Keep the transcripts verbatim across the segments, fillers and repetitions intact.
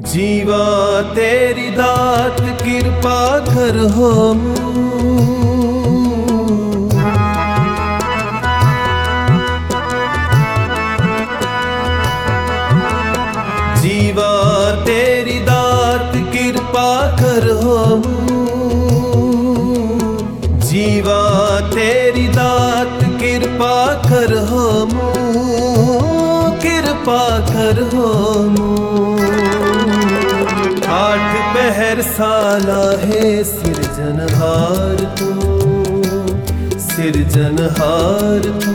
जीवा तेरी दात कृपा कर हम। जीवा तेरी दात कृपा कर हम। जीवा तेरी दात कृपा कर हम। कृपा कर हम। आठ पहर साला है सिरजनहार तू, सिरजनहार तू,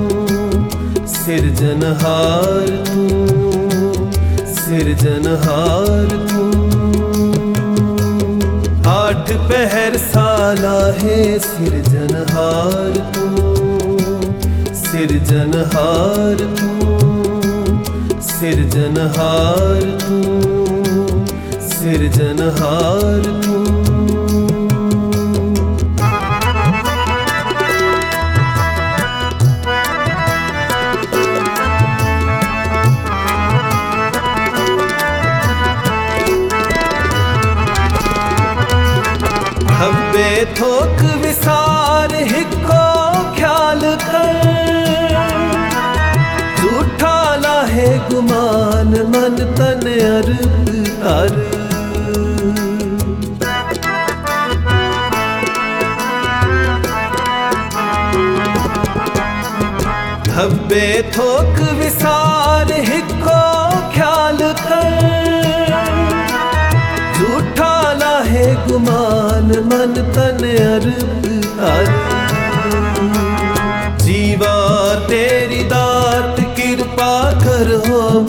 सिरजनहार तू, सिरजनहार तू। आठ पहर साला है सिरजनहार तू, सिरजनहार तू, सिरजनहार तू, सिरजनहार तू। हब्बे थोक विसार हिको ख्याल कर। झूठा लाहे गुमान मन तन अर्प कर। हब्बे थोक विसार हिको ख्याल कर। झूठा लाहे गुमान मन तन अर्प कर। जीवा तेरी दात कृपा कर हम।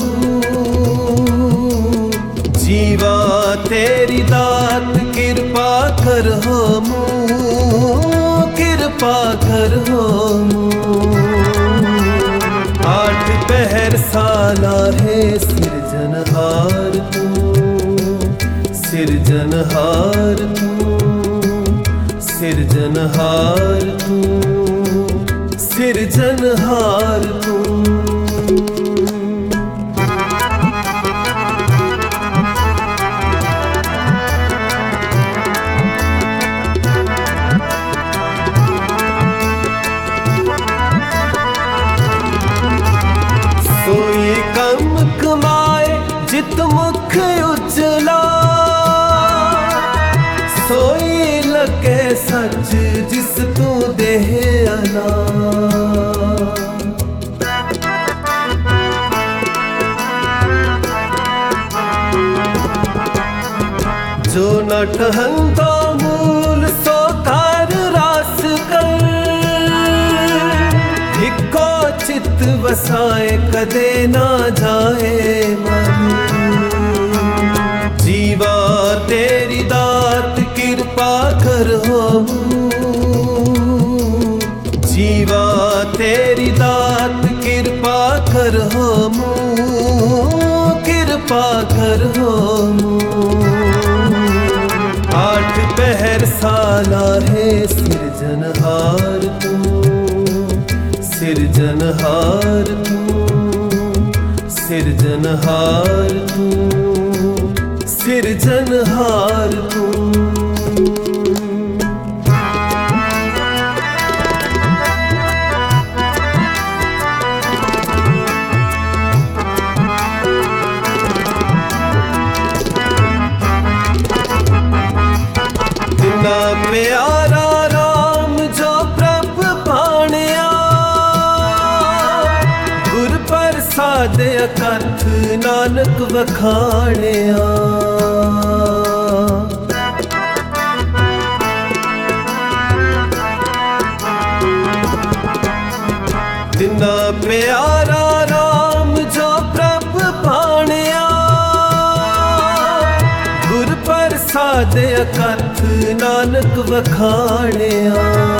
जीवा तेरी दात कृपा कर हम। कृपा कर हम। आठ पहर साला है सिरजनहार तू, सिरजनहार तू, सिरजनहार तू, सिरजनहार तू। सोई कम कमाए जित मुख उजला। सोई लगे सच जिस तू देह अला। जो न टहंता मूल सो तार रास कर। हिको चित वसाए कदे ना जाए मन। जीवा तेरी दात कृपा कर हम। जीवा तेरी दात कृपा कर हम। कृपा कर हम। आठ पहर साला है सिरजनहार तू, सिरजनहार तू, सिरजनहार तू, सिरजनहार तू। तिना प्यारा राम जो प्रभ भाणिया। गुर प्रसाद अकथ नानक वखाणिया। तिना प्यारा राम जो प्रभ भाणिया। गुर प्रसाद अकथ नानक वखाणिया।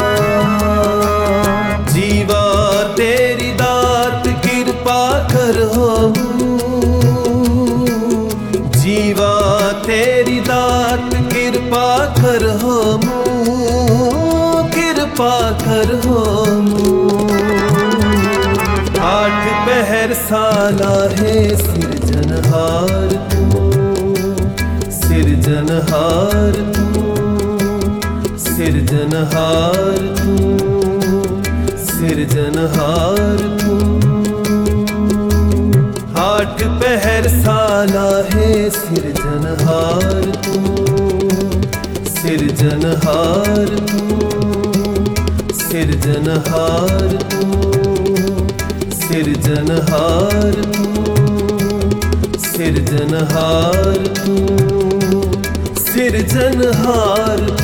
जीवा तेरी दात कृपा कर हम। जीवा तेरी दात कृपा कर हम। कृपा कर हम। आठ पहर साला है सिरजनहार तू, सिरजनहार तू, सिरजनहार तू, सिरजनहार तू। आठ पहर साला है सिरजनहार तू, सिरजनहार तू, सिरजनहार तू, सिरजनहार तू, सिरजनहार तू, सिरजनहार तू।